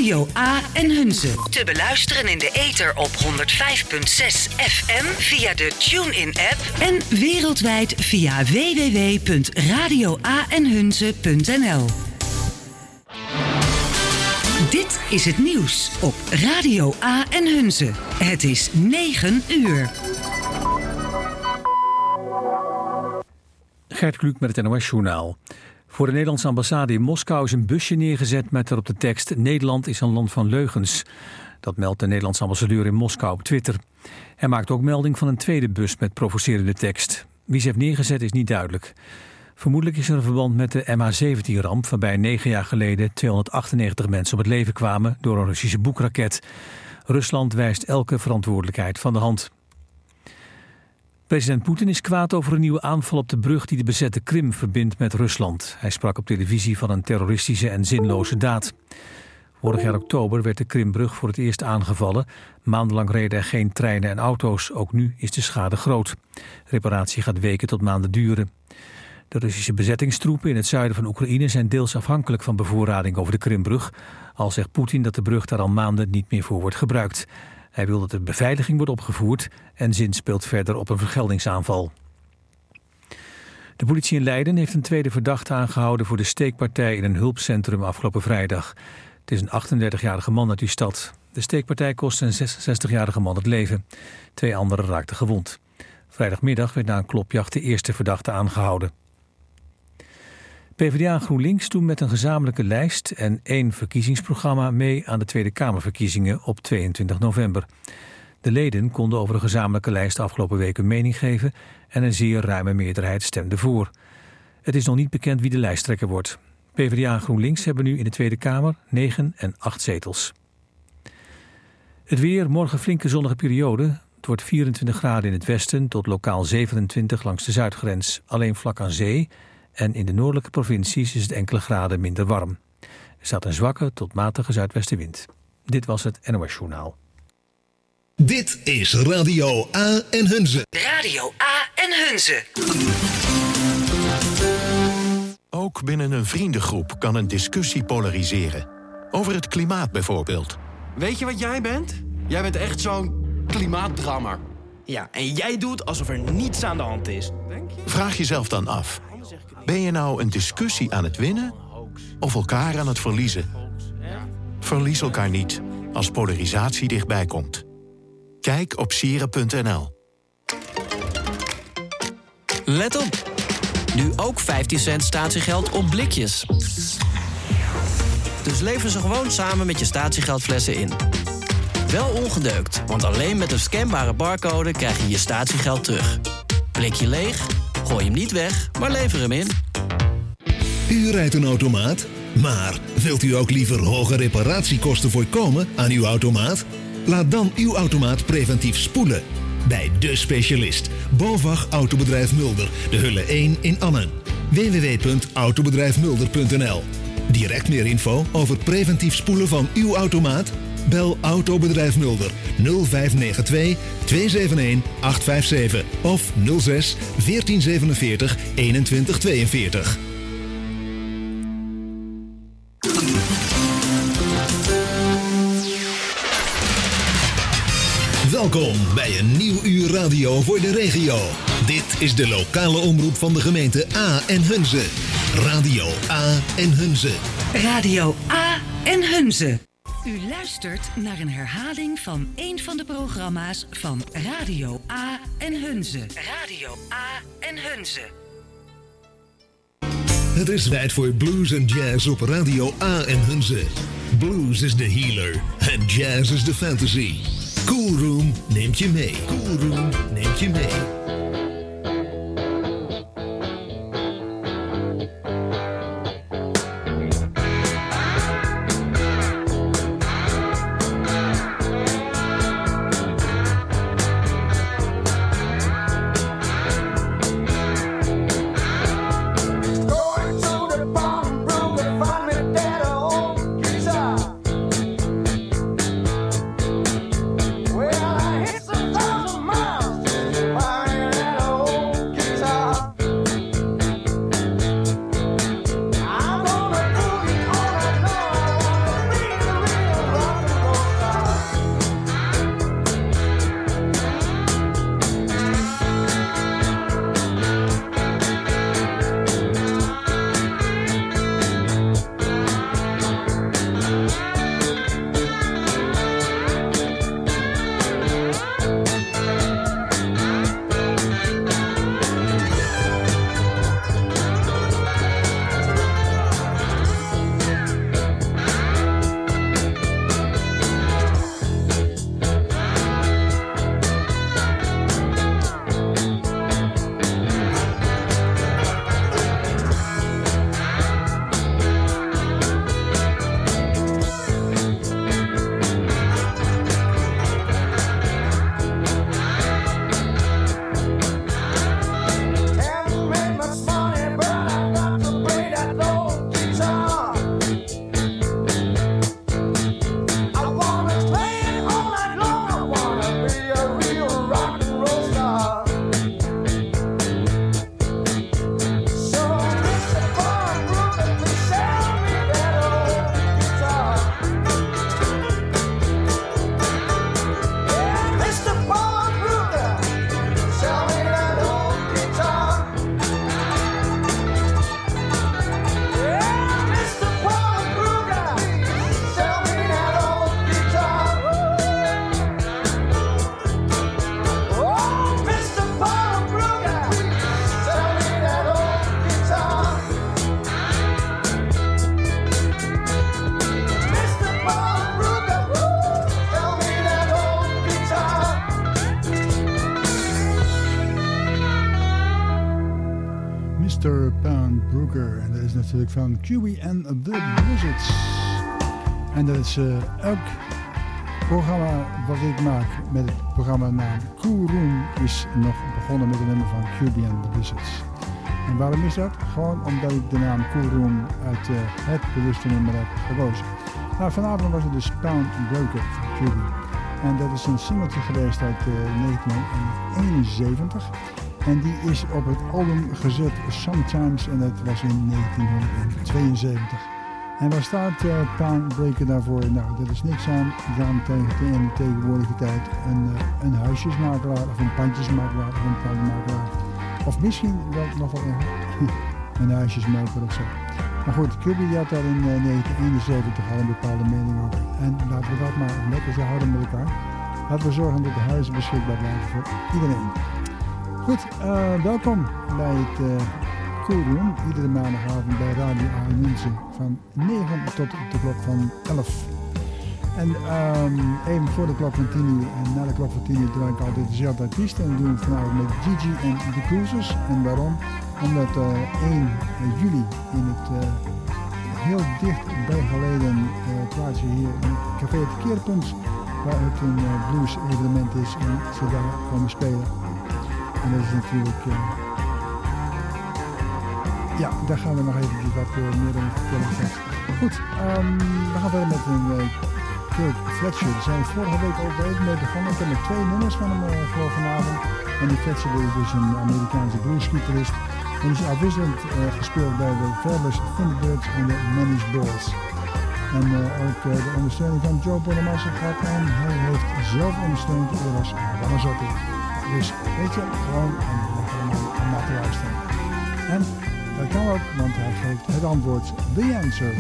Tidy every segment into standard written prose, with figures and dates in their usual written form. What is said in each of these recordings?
Radio A en Hunze. Te beluisteren in de ether op 105.6 FM via de TuneIn-app en wereldwijd via www.radioaenhunze.nl. Dit is het nieuws op Radio A en Hunze. Het is 9 uur. Gert Kluk met het NOS-journaal. Voor de Nederlandse ambassade in Moskou is een busje neergezet met erop de tekst: Nederland is een land van leugens. Dat meldt de Nederlandse ambassadeur in Moskou op Twitter. Hij maakt ook melding van een tweede bus met provocerende tekst. Wie ze heeft neergezet is niet duidelijk. Vermoedelijk is er een verband met de MH17-ramp... waarbij 9 jaar geleden 298 mensen om het leven kwamen door een Russische boekraket. Rusland wijst elke verantwoordelijkheid van de hand. President Poetin is kwaad over een nieuwe aanval op de brug die de bezette Krim verbindt met Rusland. Hij sprak op televisie van een terroristische en zinloze daad. Vorig jaar oktober werd de Krimbrug voor het eerst aangevallen. Maandenlang reden er geen treinen en auto's. Ook nu is de schade groot. Reparatie gaat weken tot maanden duren. De Russische bezettingstroepen in het zuiden van Oekraïne zijn deels afhankelijk van bevoorrading over de Krimbrug. Al zegt Poetin dat de brug daar al maanden niet meer voor wordt gebruikt. Hij wil dat de beveiliging wordt opgevoerd en zinspeelt verder op een vergeldingsaanval. De politie in Leiden heeft een tweede verdachte aangehouden voor de steekpartij in een hulpcentrum afgelopen vrijdag. Het is een 38-jarige man uit die stad. De steekpartij kostte een 66-jarige man het leven. 2 anderen raakten gewond. Vrijdagmiddag werd na een klopjacht de eerste verdachte aangehouden. PvdA en GroenLinks doen met een gezamenlijke lijst en 1 verkiezingsprogramma mee aan de Tweede Kamerverkiezingen op 22 november. De leden konden over een gezamenlijke lijst afgelopen week een mening geven en een zeer ruime meerderheid stemde voor. Het is nog niet bekend wie de lijsttrekker wordt. PvdA en GroenLinks hebben nu in de Tweede Kamer 9 en 8 zetels. Het weer, morgen flinke zonnige periode. Het wordt 24 graden in het westen tot lokaal 27 langs de zuidgrens. Alleen vlak aan zee en in de noordelijke provincies is het enkele graden minder warm. Er staat een zwakke tot matige zuidwestenwind. Dit was het NOS Journaal. Dit is Radio A en Hunze. Radio A en Hunze. Ook binnen een vriendengroep kan een discussie polariseren. Over het klimaat bijvoorbeeld. Weet je wat jij bent? Jij bent echt zo'n klimaatdrammer. Ja, en jij doet alsof er niets aan de hand is. Vraag jezelf dan af. Ben je nou een discussie aan het winnen of elkaar aan het verliezen? Verlies elkaar niet als polarisatie dichtbij komt. Kijk op sieren.nl. Let op! Nu ook 15 cent statiegeld op blikjes. Dus lever ze gewoon samen met je statiegeldflessen in. Wel ongedeukt, want alleen met een scanbare barcode krijg je je statiegeld terug. Blikje leeg? Gooi hem niet weg, maar lever hem in. U rijdt een automaat, maar wilt u ook liever hoge reparatiekosten voorkomen aan uw automaat? Laat dan uw automaat preventief spoelen. Bij De Specialist, BOVAG Autobedrijf Mulder, de Hulle 1 in Annen. www.autobedrijfmulder.nl. Direct meer info over preventief spoelen van uw automaat? Bel Autobedrijf Mulder 0592 271 857 of 06 1447 2142. Welkom bij een nieuw uur radio voor de regio. Dit is de lokale omroep van de gemeente A en Hunze. Radio A en Hunze. Radio A en Hunze. U luistert naar een herhaling van een van de programma's van Radio A en Hunze. Radio A en Hunze. Het is tijd voor blues en jazz op Radio A en Hunze. Blues is de healer en jazz is de fantasy. Cool Room neemt je mee. Cool Room neemt je mee. Well, I hit some thousand miles, Joker. En dat is natuurlijk van QB and the Blizzards. En dat is elk programma wat ik maak met het programma naam Cool Room is nog begonnen met een nummer van QB and the Blizzards. En waarom is dat? Gewoon omdat ik de naam Cool Room uit het bewuste nummer heb gekozen. Nou, vanavond was het dus Pound Breaker van QB. En dat is een singeltje geweest uit 1971. En die is op het album gezet Sometimes en dat was in 1972. En waar staat Pound Breaker daarvoor? Nou, dat is niks aan tegen in de tegenwoordige tijd. Een huisjesmakelaar of een pandjesmakelaar of een plantenmakelaar. Of misschien wel nog wel een huisjesmelker of zo. Maar goed, Kirby had daar in 1971 al een bepaalde mening over. En laten we dat maar lekker zo houden met elkaar. Laten we zorgen dat de huizen beschikbaar blijven voor iedereen. Goed, welkom bij het Cool Room. Iedere maandagavond bij Radio A München van 9 tot de klok van 11. En even voor de klok van 10 uur en na de klok van 10 uur draai ik altijd dezelfde artiest. En dat doen we vanavond met Gigi en de Cruisers. En waarom? Omdat 1 juli in het heel dichtbij geleden plaatsje hier in het Café het Keerpunt, waar het een blues evenement is en ze daar komen spelen. En dat is natuurlijk, ja, daar gaan we nog eventjes wat meer over vertellen. Goed, we gaan verder met een Kirk Fletcher. Daar zijn we vorige week ook even mee begonnen. Ik heb met 2 nummers van hem voor vanavond. En die Fletcher is dus een Amerikaanse bluesgitarist. En die is afwisselend gespeeld bij de Fabulous Thunderbirds en de Manish Bulls. En ook de ondersteuning van Joe Bonamassa gehad. En hij heeft zelf ondersteund Eros Ramazzotti. Dus weet je, gewoon om naar te luisteren. En dat kan ook, want hij geeft het antwoord, The Answer.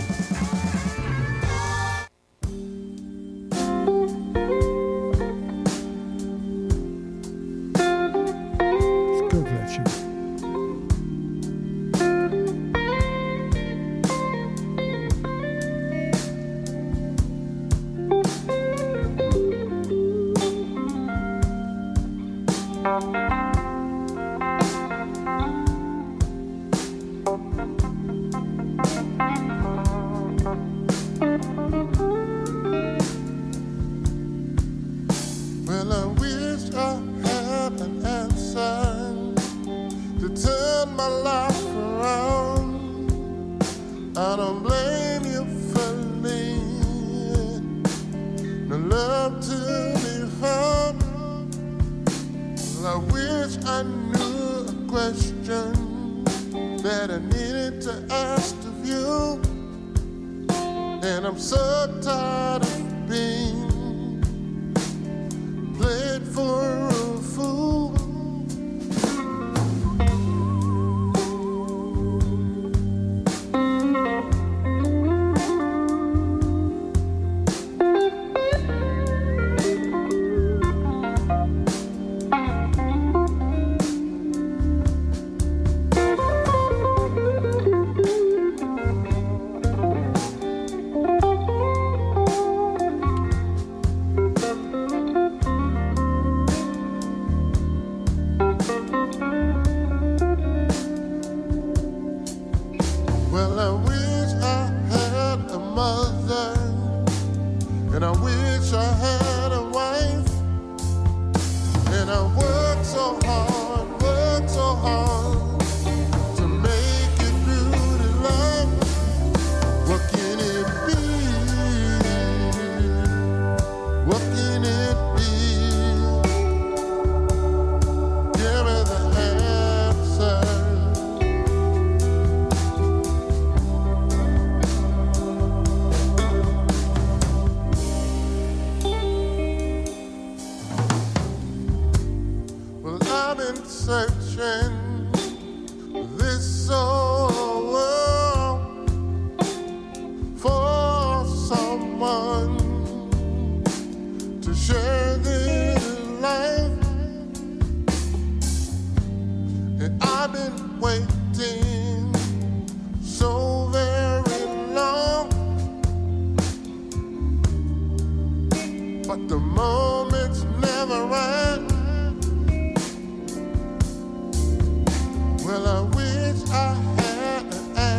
Well, I wish I had an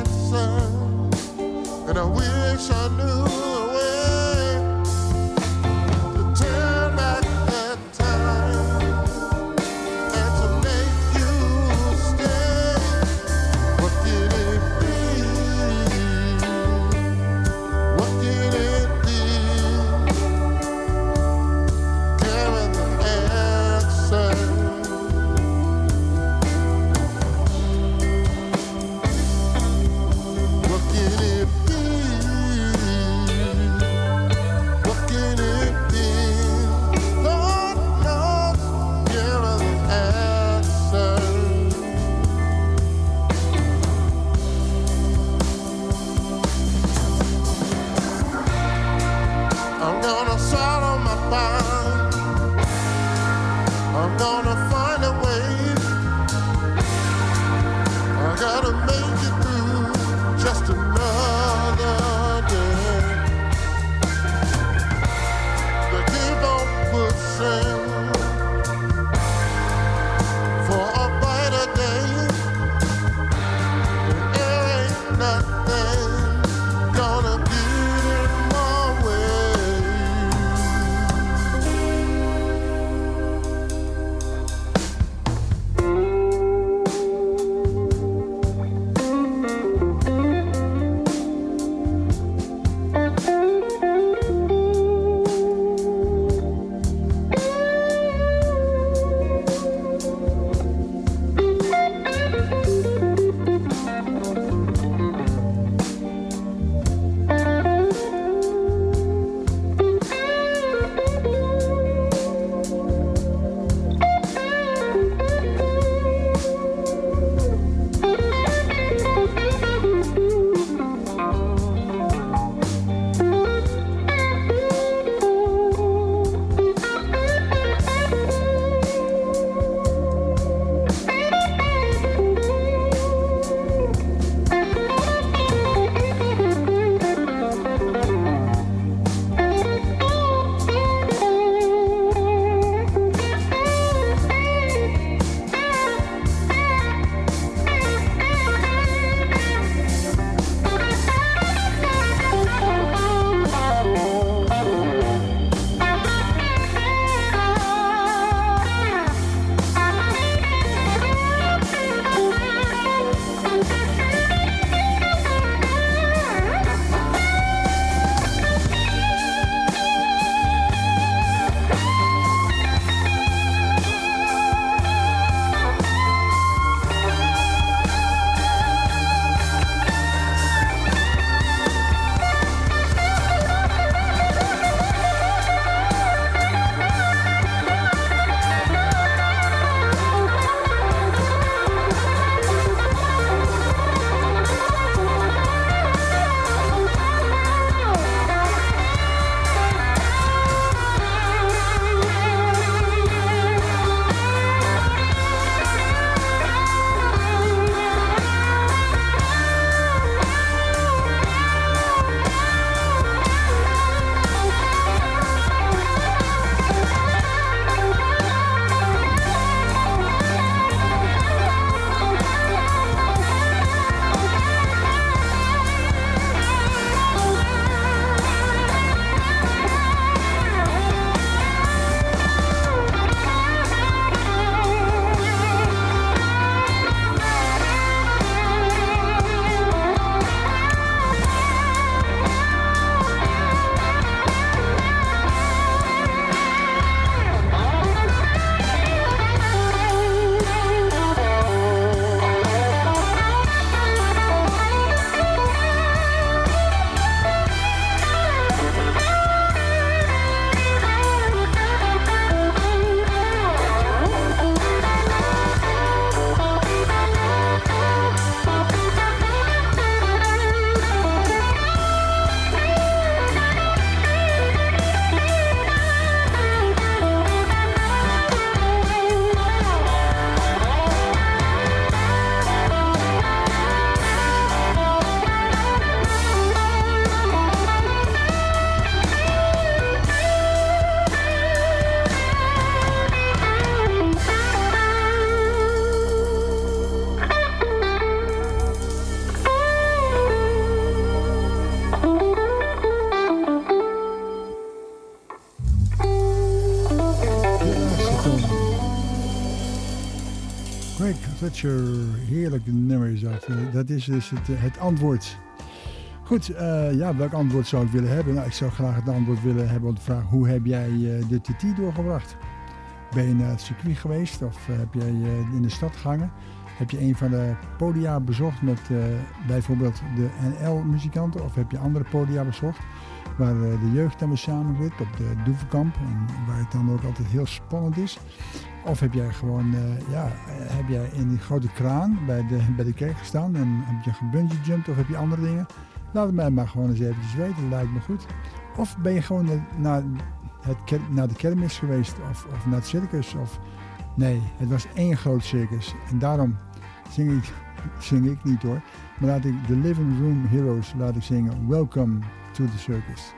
Frank Thatcher, heerlijk nummer is dat. Dat is dus het antwoord. Goed, welk antwoord zou ik willen hebben? Nou, ik zou graag het antwoord willen hebben op de vraag: hoe heb jij de TT doorgebracht? Ben je naar het circuit geweest of heb jij in de stad gehangen? Heb je een van de podia bezocht met bijvoorbeeld de NL-muzikanten? Of heb je andere podia bezocht waar de jeugd dan weer samen zit op de Doevenkamp en waar het dan ook altijd heel spannend is? Of heb jij gewoon heb jij in die grote kraan bij de kerk gestaan en heb je gebungee-jumped of heb je andere dingen? Laat het mij maar gewoon eens eventjes weten, dat lijkt me goed. Of ben je gewoon naar de kermis geweest of naar het circus? Of nee, het was één groot circus en daarom zing ik niet hoor. Maar laat ik de Living Room Heroes zingen Welcome to the Circus.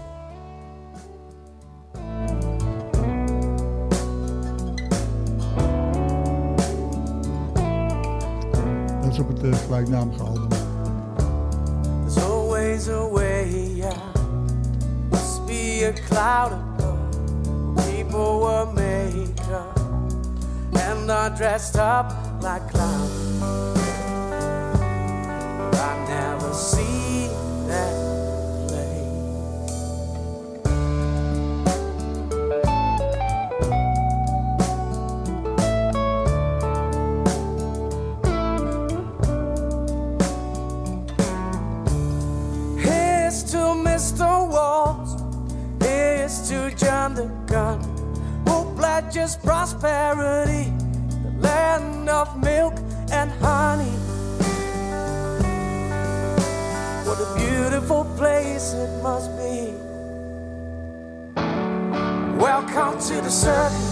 Dat is op het gelijknamige album. There's always a way out. Must be a cloud above. People were made up and are dressed up like clowns. I never see that Mr. Walls, here's to John the Gun, who pledges prosperity, the land of milk and honey. What a beautiful place it must be. Welcome to the circus.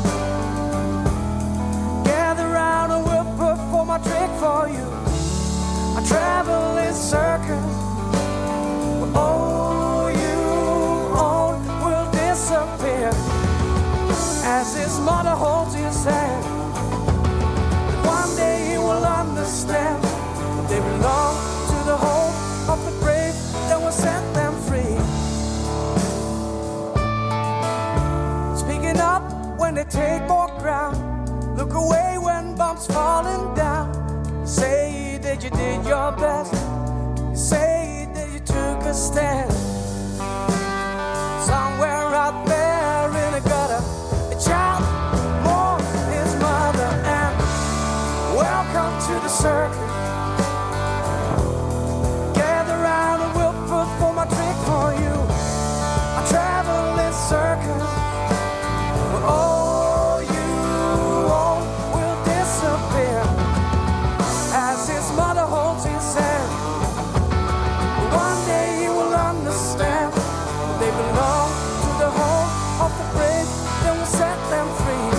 Gather round and we'll perform a trick for you. I travel in circus. All you own will disappear as his mother holds his hand. One day he will understand that they belong to the home of the brave that will set them free. Speaking up when they take more ground, look away when bombs falling down. Say that you did your best. Say took a stand. Somewhere out there in a gutter, a child mourns his mother. And welcome to the circus. Gather round and we'll perform a trick for you. I travel in circus, but all you own will disappear as his mother holds his hand. One day you will understand they belong to the home of the brave that will set them free.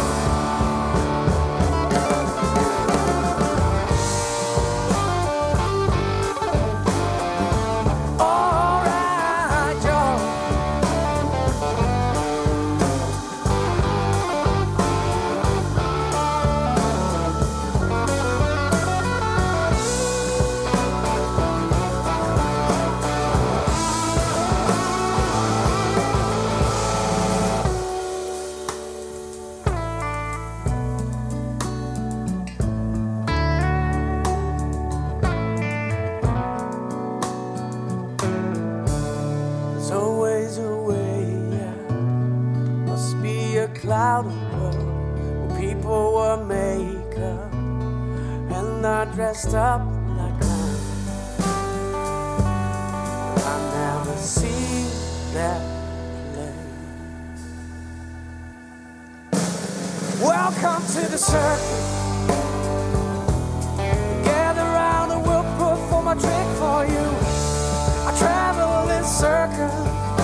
All right, y'all. Cloud above, where people were makeup and are dressed up like clowns. I never see that place. Welcome to the circus. Gather round and we'll perform a trick for you. I travel in circus.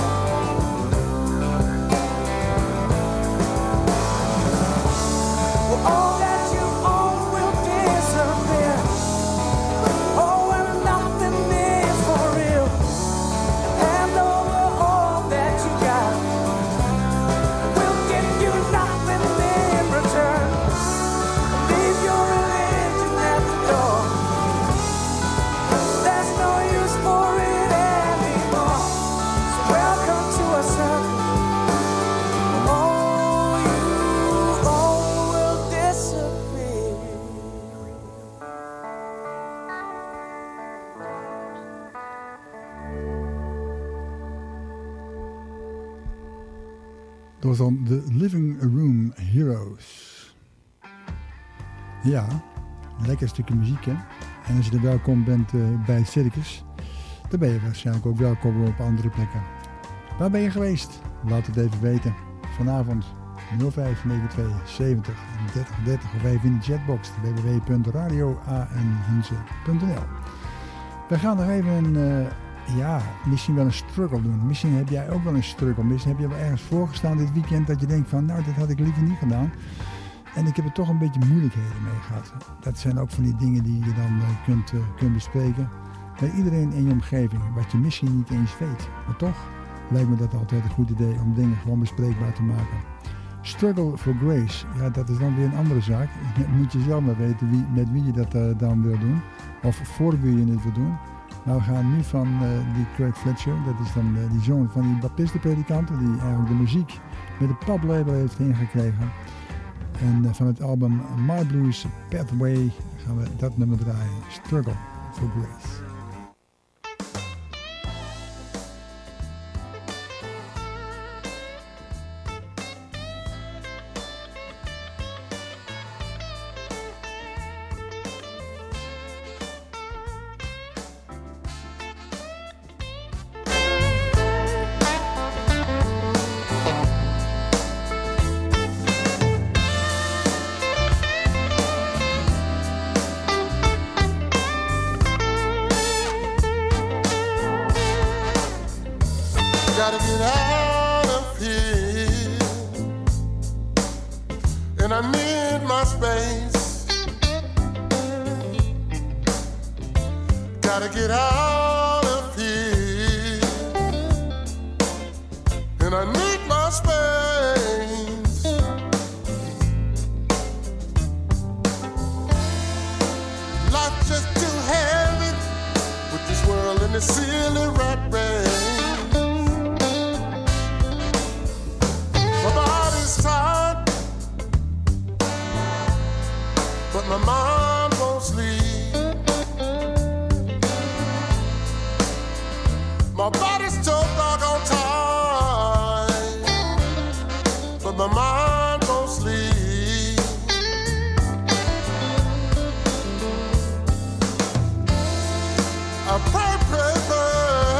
All that you own will disappear. Oh, and nothing is for real. Hand over all that you got. We'll give you nothing in return. Dat was dan de Living Room Heroes. Ja, lekker stukje muziek, hè. En als je er welkom bent bij het circus, dan ben je waarschijnlijk ook welkom op andere plekken. Waar ben je geweest? Laat het even weten. Vanavond 0592 70 30 30 of even in de chatbox www.radioanhunze.nl. We gaan nog even misschien wel een struggle doen. Misschien heb jij ook wel een struggle. Misschien heb je wel ergens voorgestaan dit weekend dat je denkt van nou, dat had ik liever niet gedaan. En ik heb er toch een beetje moeilijkheden mee gehad. Dat zijn ook van die dingen die je dan kunt bespreken met iedereen in je omgeving. Wat je misschien niet eens weet. Maar toch lijkt me dat altijd een goed idee om dingen gewoon bespreekbaar te maken. Struggle for Grace. Ja, dat is dan weer een andere zaak. Moet je zelf maar weten met wie je dat dan wil doen. Of voor wie je het wil doen. Nou, we gaan nu van die Craig Fletcher. Dat is dan die zoon van die baptistenpredikant. Die eigenlijk de muziek met de poplabel heeft ingekregen. En van het album My Blues Pathway gaan we dat nummer draaien. Struggle for Grace. Gotta get out of here, and I need my space. Gotta get out of here, and I need my space. Life's just too heavy with this world and the silly rat race. Tired, but my mind won't sleep. My body's so doggone tired, but my mind won't sleep. I pray, pray, pray.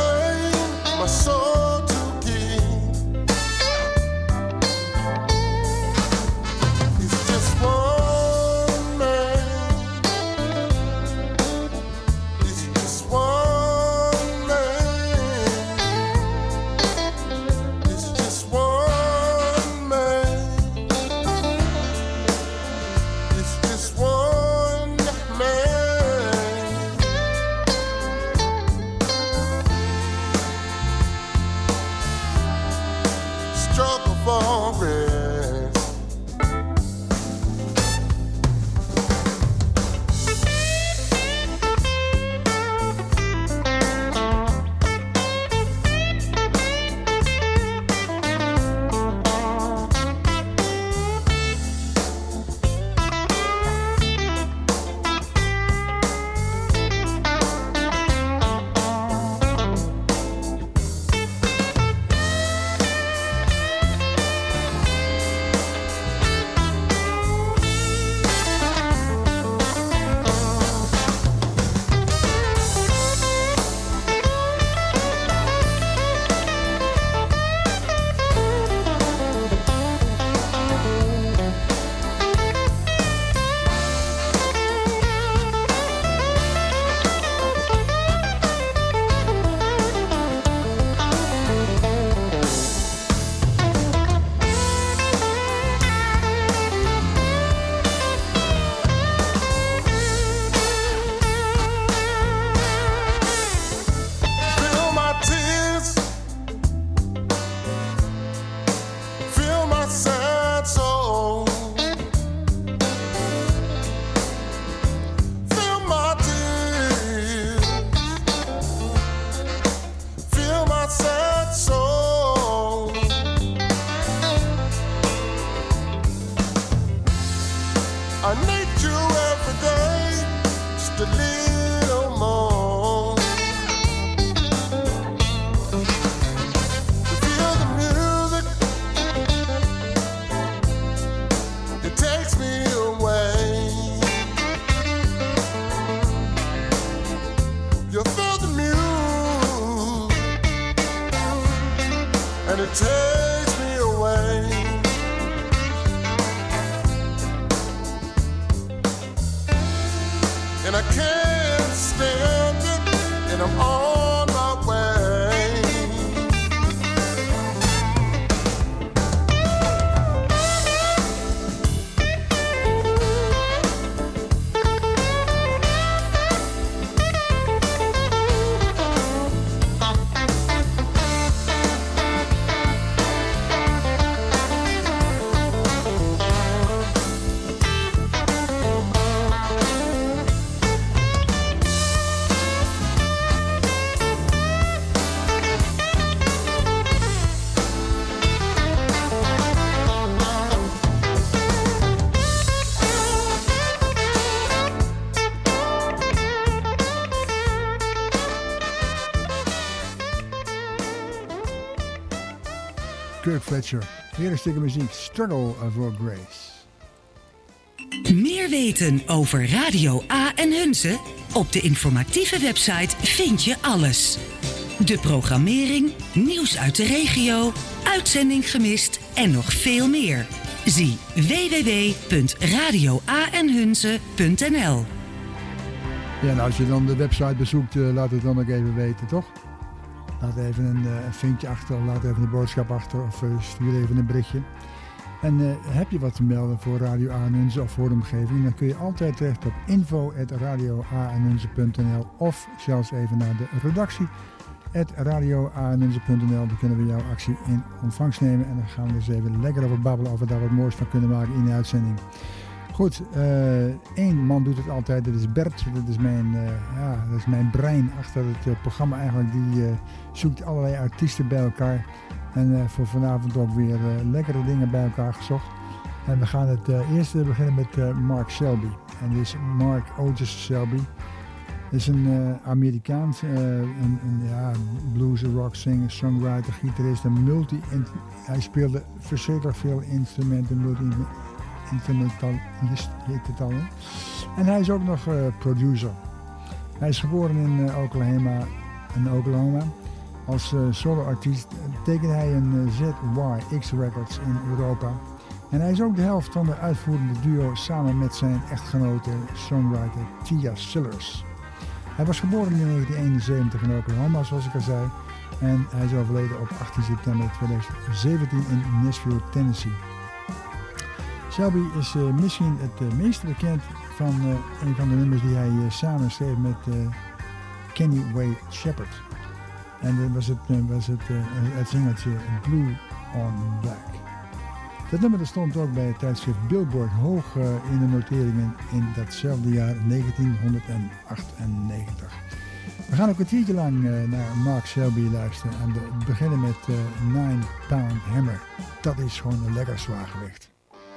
way. And I can't stand it, and I'm on my way. Kirk Fletcher. Weer een stukje muziek. Struggle for Grace. Meer weten over Radio A en Hunze? Op de informatieve website vind je alles. De programmering, nieuws uit de regio, uitzending gemist en nog veel meer. Zie www.radioaenhunze.nl. Ja, en als je dan de website bezoekt, laat het dan ook even weten, toch? Laat even een vinkje achter, laat even een boodschap achter of stuur even een berichtje. En heb je wat te melden voor Radio A en Hunze of voor de omgeving, dan kun je altijd terecht op info@radioaenhunze.nl of zelfs even naar de redactie @radioaenhunze.nl. Dan kunnen we jouw actie in ontvangst nemen en dan gaan we eens even lekker over babbelen of we daar wat moois van kunnen maken in de uitzending. Goed, één man doet het altijd, dat is Bert. Dat is mijn brein achter het programma eigenlijk. Die zoekt allerlei artiesten bij elkaar. En voor vanavond ook weer lekkere dingen bij elkaar gezocht. En we gaan het eerst beginnen met Mark Selby. En dit is Mark Otis Selby. Dat is een Amerikaans, blues, rock, singer, songwriter, gitarist en hij speelde verschrikkelijk veel instrumenten, multi-instrumentalist heet het al. En hij is ook nog producer. Hij is geboren in Oklahoma. Als soloartiest tekende hij een ZYX Records in Europa. En hij is ook de helft van de uitvoerende duo samen met zijn echtgenote songwriter Tia Sillers. Hij was geboren in 1971 in Oklahoma, zoals ik al zei. En hij is overleden op 18 september 2017 in Nashville, Tennessee. Selby is misschien het meest bekend van een van de nummers die hij samen schreef met Kenny Wayne Shepherd. En dat was het zingeltje Blue on Black. Dat nummer stond ook bij het tijdschrift Billboard hoog in de noteringen in datzelfde jaar 1998. We gaan een kwartiertje lang naar Mark Selby luisteren en we beginnen met 9 Pound Hammer. Dat is gewoon een lekker zwaar gewicht.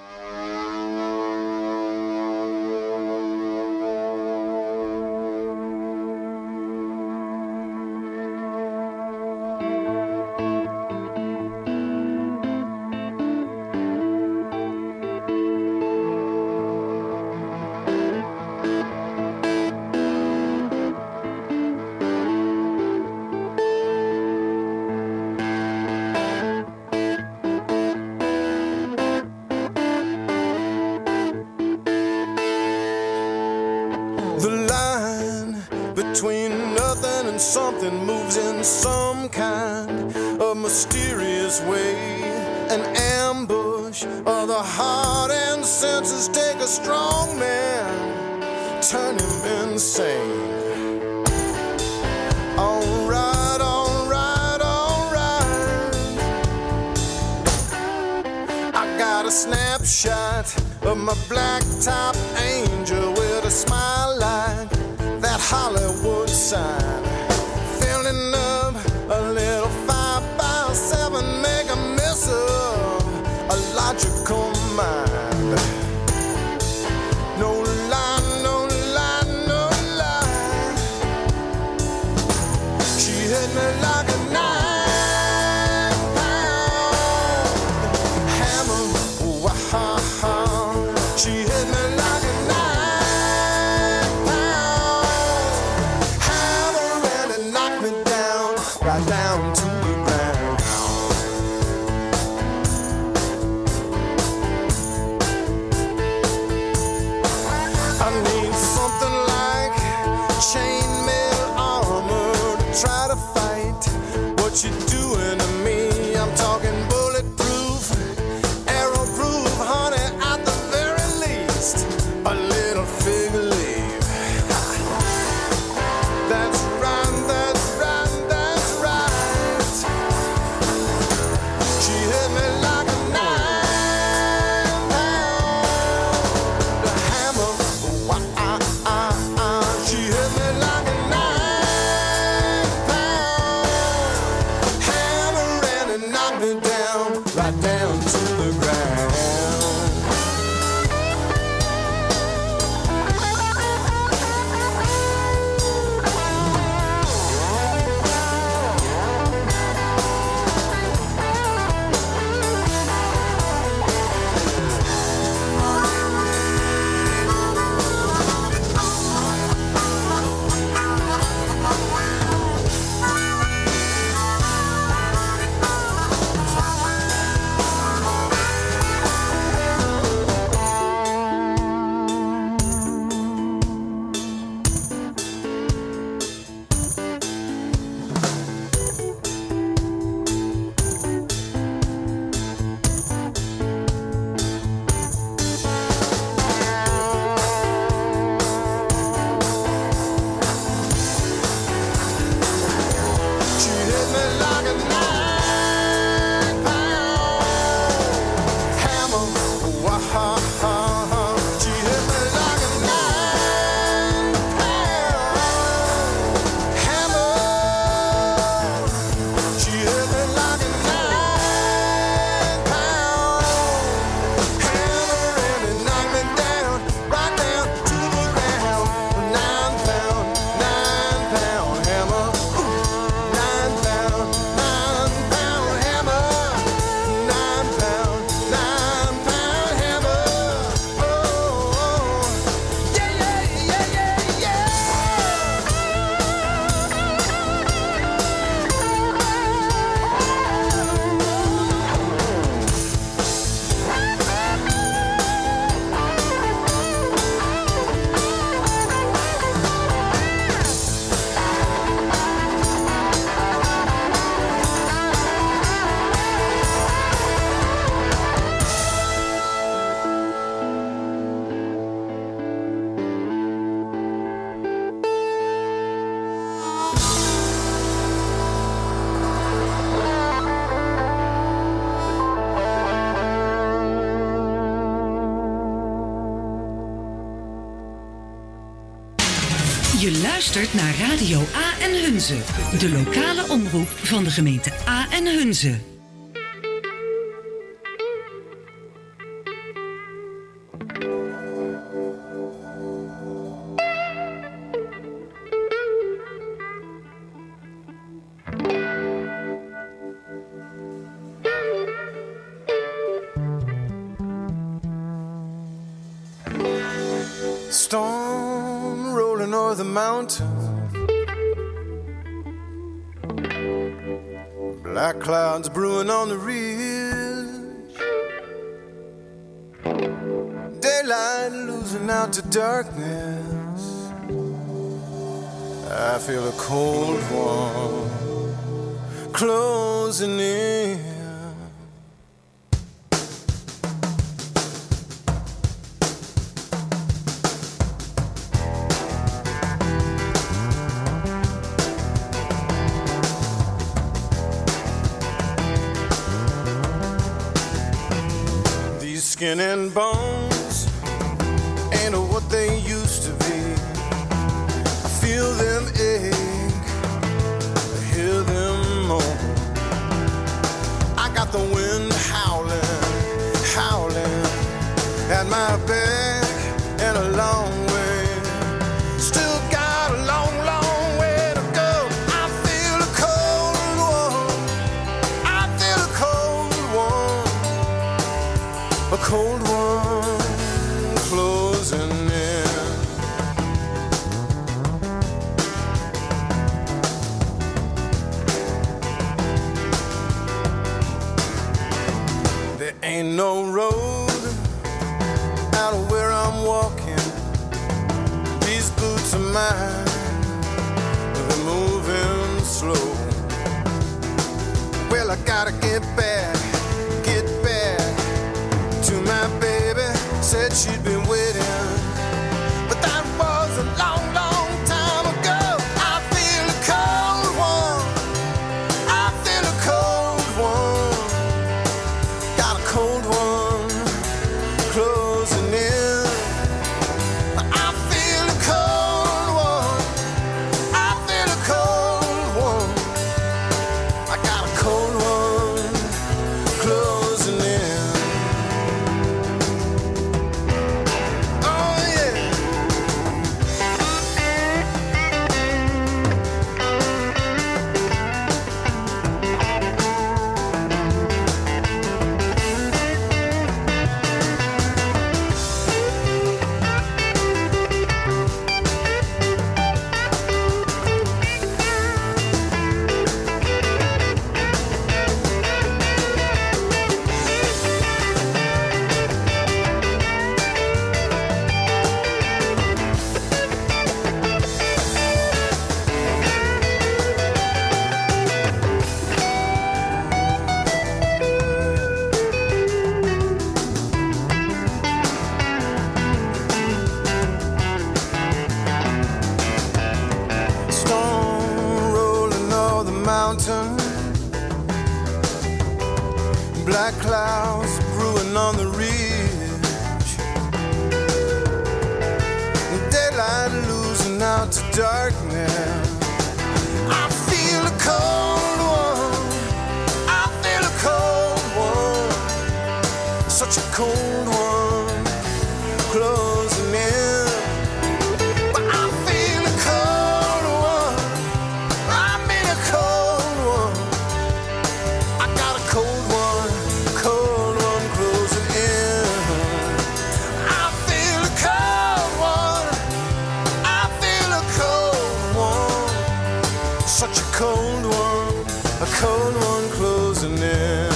Something moves in some kind of mysterious way. An ambush of the heart and senses take a strong man, turn him insane. Alright, alright, alright. I got a snapshot of my black top angel with a smile like that Hollywood sign. Filling up a little 5x7, make a mess of a logical mind. No lie, no lie, no lie. She hit me like a 9-pound hammer. Wow. She hit me like a 9-pound hammer, and it knocked me down, right down to the ground. like a 9-pound hammer. She hit me like a 9-pound hammer, and it knocked me down, right down to the ground. Je luistert naar Radio A en Hunze, de lokale omroep van de gemeente A en Hunze. Storm rolling over the mountain, black clouds brewing on the ridge, daylight losing out to darkness. I feel a cold one closing in. Skin and bones ain't what they used to be. I feel them ache, I hear them moan. I got the wind howling, howling at my back and a long way. Still got a long, long way to go. I feel a cold one, I feel a cold one. A cold one closing in. There ain't no road out of where I'm walking. These boots of mine, they're moving slow. Well, I gotta get back to my baby. Said she'd been waiting, but that was a long, long time ago. I feel a cold one, I feel a cold one, black clouds brewing on the ridge. Daylight losing out to darkness. I feel a cold one. I feel a cold one. Such a cold one closing in. But I feel a cold one. I mean a cold one. I got a cold one closing in. I feel a cold one. I feel a cold one. Such a cold one closing in.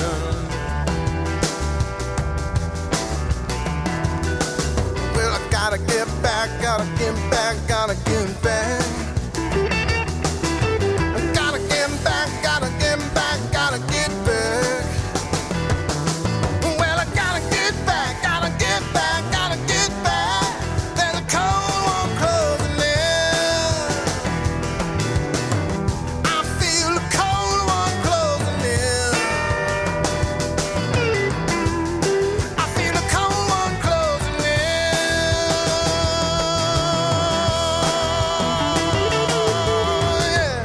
Well, I gotta get back, gotta get back, gotta get back. I gotta get back, gotta get back, gotta get back. Well, I gotta get back, gotta get back, gotta get back. There's a cold one closing in. I feel a cold one closing in. I feel a cold one closing in. Yeah.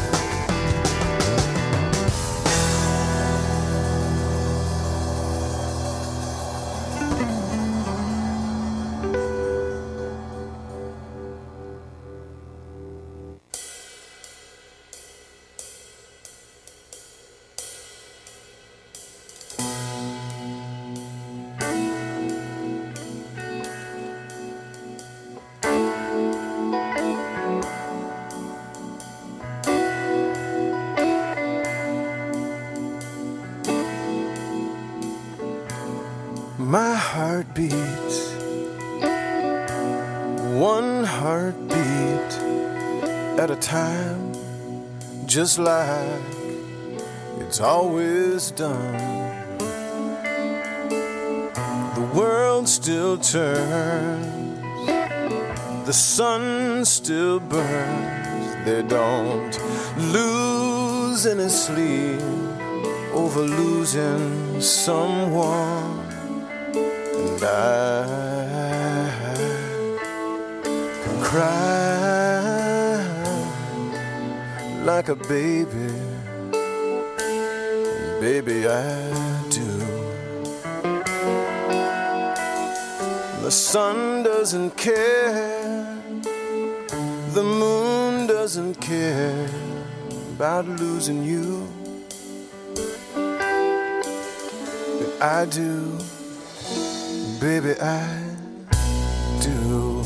My heart beats, one heartbeat at a time, just like it's always done. The world still turns, the sun still burns. They don't lose any sleep over losing someone. And I can cry like a baby, baby I do. The sun doesn't care, the moon doesn't care about losing you, but I do. Baby, I do.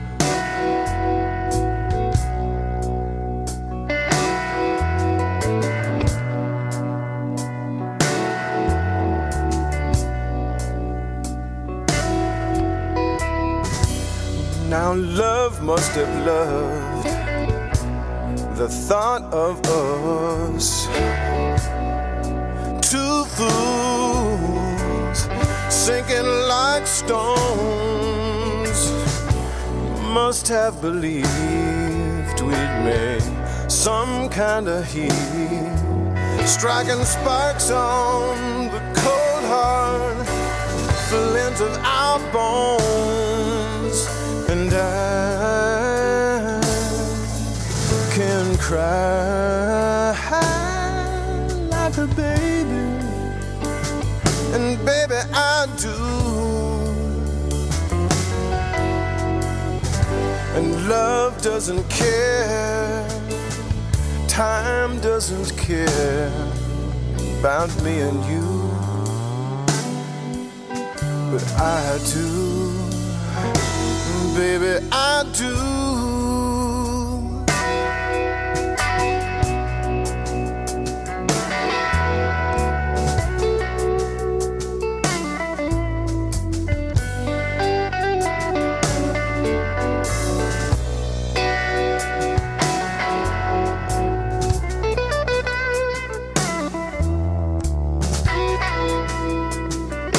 Now love must have loved the thought of us, two fools sinking like stones. Must have believed we'd make some kind of heat, striking sparks on the cold hard flint of our bones. And I can cry like a baby, and baby I do. And love doesn't care, time doesn't care about me and you, but I do. Baby, I do.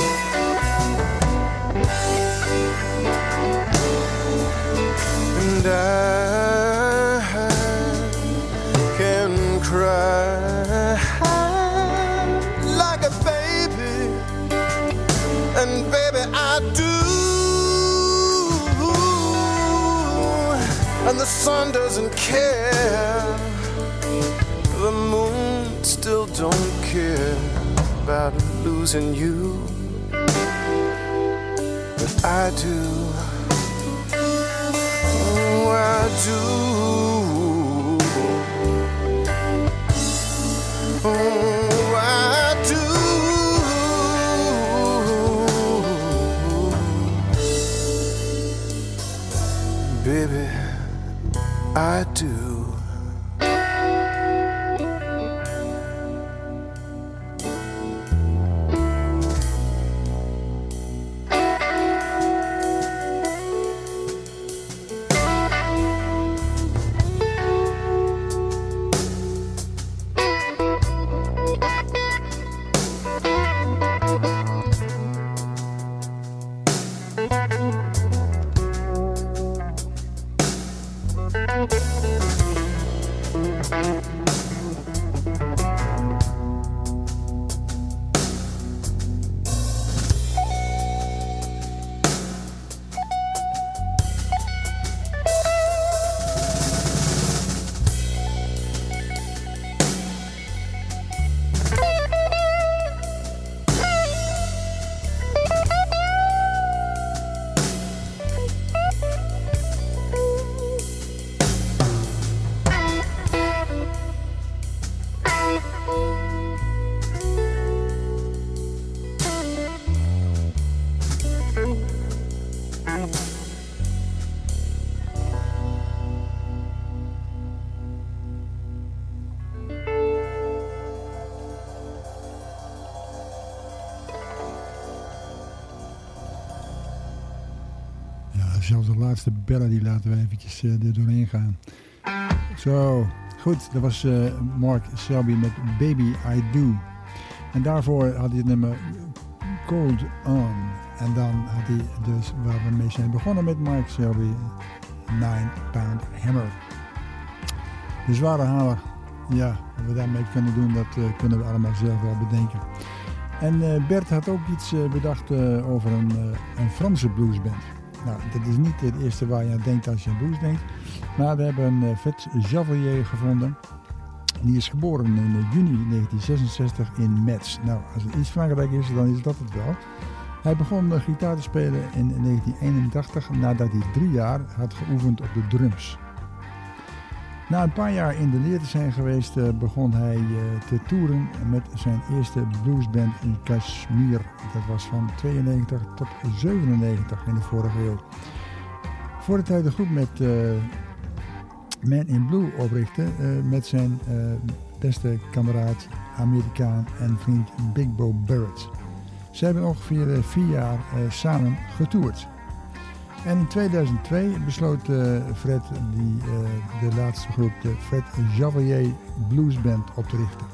And and baby, I do. And the sun doesn't care, the moon still don't care about losing you, but I do. Oh, I do. Oh, I do. Baby, I do. Zelfs de laatste bellen die laten we eventjes er doorheen gaan. Zo, goed. Dat was Mark Selby met Baby I Do. En daarvoor had hij het nummer Cold On. En dan had hij dus, waar we mee zijn begonnen met Mark Selby, 9 Pound Hammer. De zware haler. Ja, wat we daarmee kunnen doen, dat kunnen we allemaal zelf wel bedenken. En Bert had ook iets bedacht over een Franse bluesband. Nou, dat is niet het eerste waar je aan denkt als je aan blues denkt. Maar we hebben een Fred Javelier gevonden. Die is geboren in juni 1966 in Metz. Nou, als het iets Frankrijk is, dan is dat het wel. Hij begon gitaar te spelen in 1981 nadat hij 3 jaar had geoefend op de drums. Na een paar jaar in de leer te zijn geweest, begon hij te toeren met zijn eerste bluesband in Kashmir. Dat was van 92 tot 97 in de vorige eeuw. Voordat hij de groep met Man in Blue oprichtte met zijn beste kameraad, Amerikaan en vriend Big Bo Barrett. Ze hebben ongeveer 4 jaar samen getoerd. En in 2002 besloot Fred de laatste groep, de Fred Javelier Blues Band, op te richten.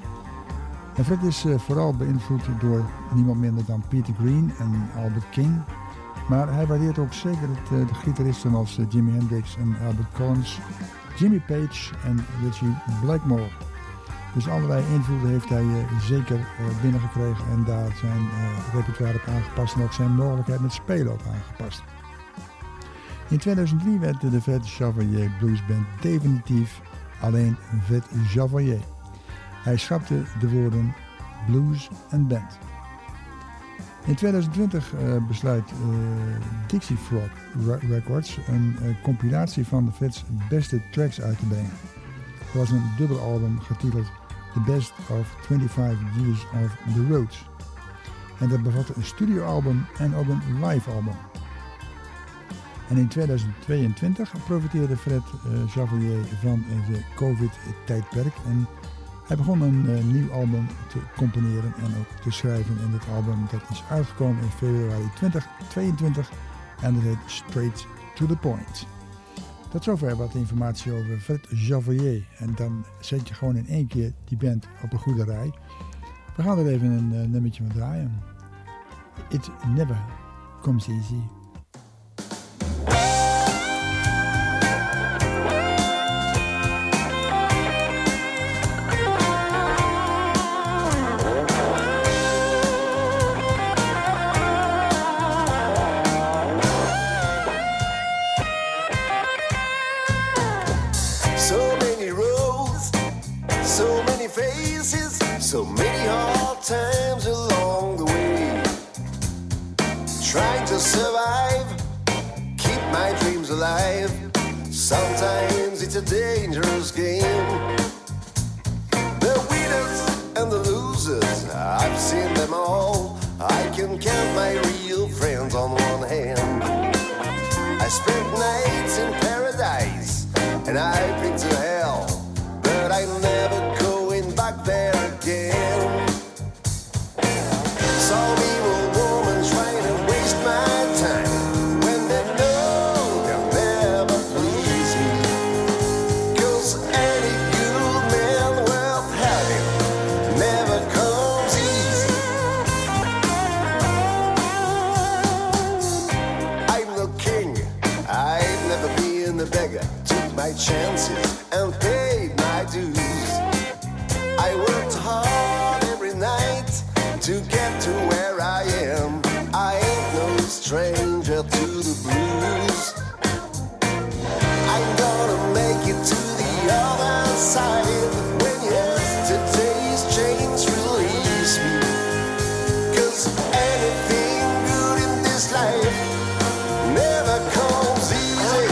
En Fred is vooral beïnvloed door niemand minder dan Peter Green en Albert King. Maar hij waardeert ook zeker de gitaristen als Jimi Hendrix en Albert Collins, Jimmy Page en Richie Blackmore. Dus allerlei invloeden heeft hij zeker binnengekregen en daar zijn repertoire op aangepast en ook zijn mogelijkheid met spelen op aangepast. In 2003 werd de Fred Javelier Blues Band definitief alleen Fred Javelier. Hij schrapte de woorden blues en band. In 2020 besluit Dixie Frog Records een compilatie van de Fred's beste tracks uit te brengen. Het was een dubbelalbum getiteld The Best of 25 Years of the Roots. En dat bevatte een studioalbum en ook een live album. En in 2022 profiteerde Fred Javelier van de COVID-tijdperk en hij begon een nieuw album te componeren en ook te schrijven. En dit album dat is uitgekomen in februari 2022 en dat heet Straight to the Point. Tot zover wat informatie over Fred Javelier. En dan zet je gewoon in één keer die band op een goede rij. We gaan er even een nummertje van draaien. It never comes easy. to survive, keep my dreams alive. Sometimes it's a dangerous game. The winners and the losers, I've seen them all. I can count my real friends on one hand. I spent nights in paradise and I've been to hell, but I'm never going back there again. Some evil woman trying to waste my time when they know they'll never please me. 'Cause any good man worth having never comes easy. I'm no king, I've never been a beggar. Took my chances and paid my dues. I worked hard every night to get to where I am. I ain't no stranger to the blues. I'm gonna make it to the other side when yesterday's chains release me. 'Cause anything good in this life never comes easy.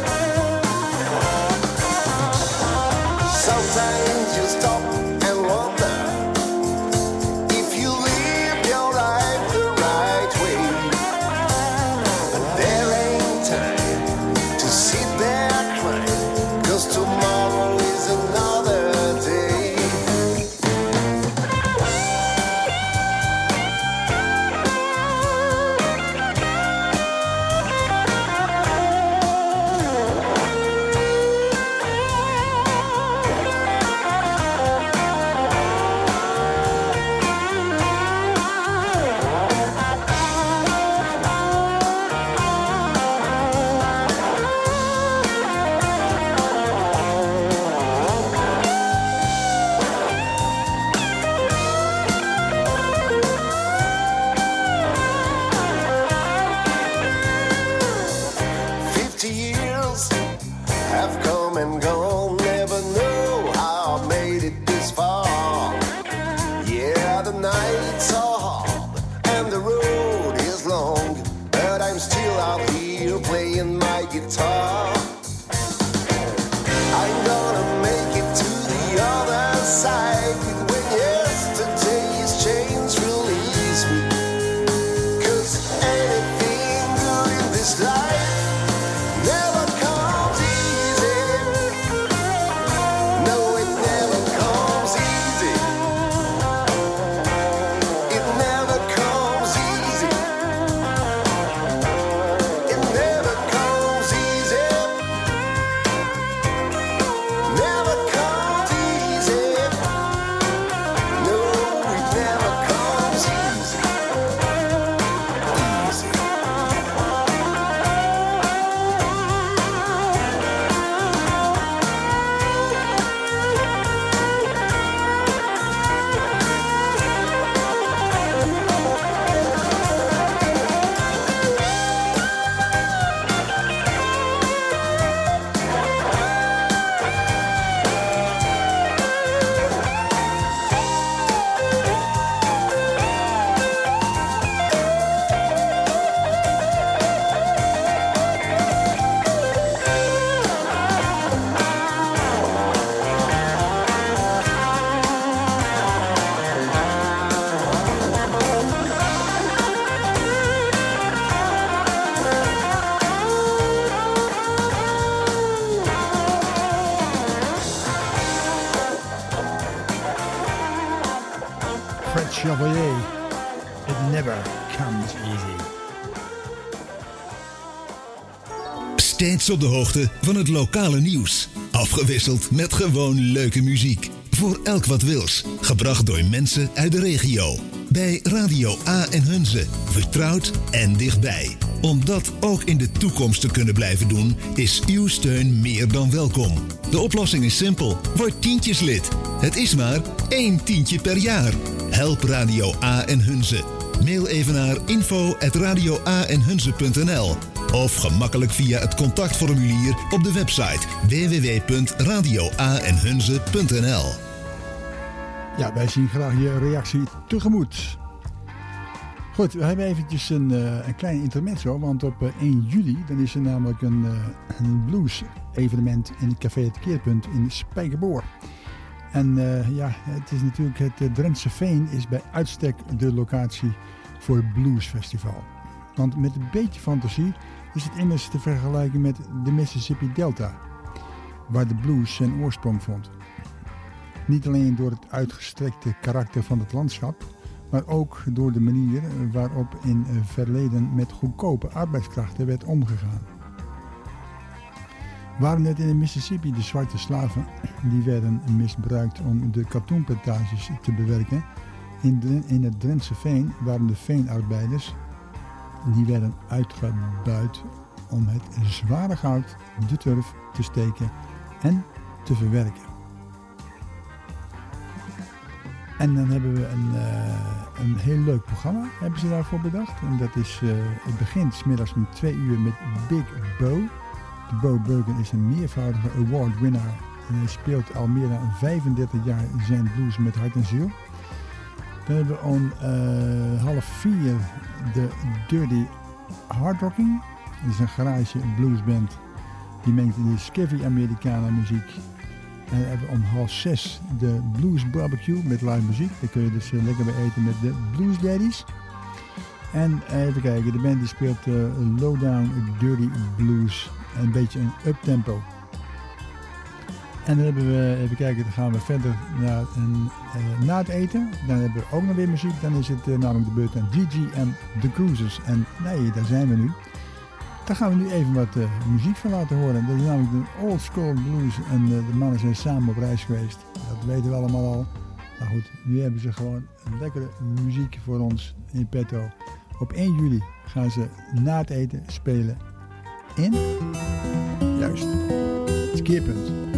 Sometimes you stop and wonder if you live your life the right way. But there ain't time to sit there crying, 'cause tomorrow is another day. Have come and gone, never know how I made it this far. Yeah, the nights are hard and the road is long, but I'm still out here playing my guitar. I'm gonna make it to the other side when yesterday's chains release me. 'Cause anything good in this life never comes easy. No, it never comes easy. It never comes easy. It never comes easy. Never comes easy. No, it never comes easy. Easy. Fred Chevalier. It never comes easy. Steeds op de hoogte van het lokale nieuws. Afgewisseld met gewoon leuke muziek. Voor elk wat wils. Gebracht door mensen uit de regio. Bij Radio A en Hunze. Vertrouwd en dichtbij. Om dat ook in de toekomst te kunnen blijven doen, is uw steun meer dan welkom. De oplossing is simpel. Word tientjeslid. Het is maar 1 tientje per jaar. Help Radio A en Hunze. Mail even naar info@radioaenhunze.nl of gemakkelijk via het contactformulier op de website www.radioaenhunze.nl. Ja, wij zien graag je reactie tegemoet. Goed, we hebben eventjes een klein intermezzo, want op 1 juli dan is er namelijk een blues evenement in het Café Het Keerpunt in Spijkerboor. En het is natuurlijk het Drentse Veen is bij uitstek de locatie voor het bluesfestival. Want met een beetje fantasie is het immers te vergelijken met de Mississippi Delta, waar de blues zijn oorsprong vond. Niet alleen door het uitgestrekte karakter van het landschap, maar ook door de manier waarop in het verleden met goedkope arbeidskrachten werd omgegaan. Waren het in de Mississippi de zwarte slaven die werden misbruikt om de katoenplantages te bewerken, in het Drentse Veen waren de veenarbeiders die werden uitgebuit om het zware goud, de turf, te steken en te verwerken. En dan hebben we een heel leuk programma, hebben ze daarvoor bedacht. En dat is, het begint 's middags om 2 uur met Big Bo. De Bo Beuken is een meervoudige award winnaar. En hij speelt al meer dan 35 jaar zijn blues met hart en ziel. Dan hebben we om 3:30 de Dirty Hard Rocking. Dat is een garage bluesband. Die mengt in de Skivvy Americana muziek. En dan hebben we om 5:30 de Blues Barbecue met live muziek. Daar kun je dus lekker bij eten met de Blues Daddies. En even kijken, de band die speelt Lowdown Dirty Blues. Een beetje een uptempo. En dan hebben we, even kijken, dan gaan we verder naar na het eten. Dan hebben we ook nog weer muziek. Dan is het namelijk de beurt aan Gigi en The Cruisers. En nee, daar zijn we nu. Daar gaan we nu even wat muziek van laten horen. Dat is namelijk de Old School Blues. En de mannen zijn samen op reis geweest. Dat weten we allemaal al. Maar goed, nu hebben ze gewoon een lekkere muziek voor ons in petto. Op 1 juli gaan ze na het eten spelen in, juist, het Keerpunt.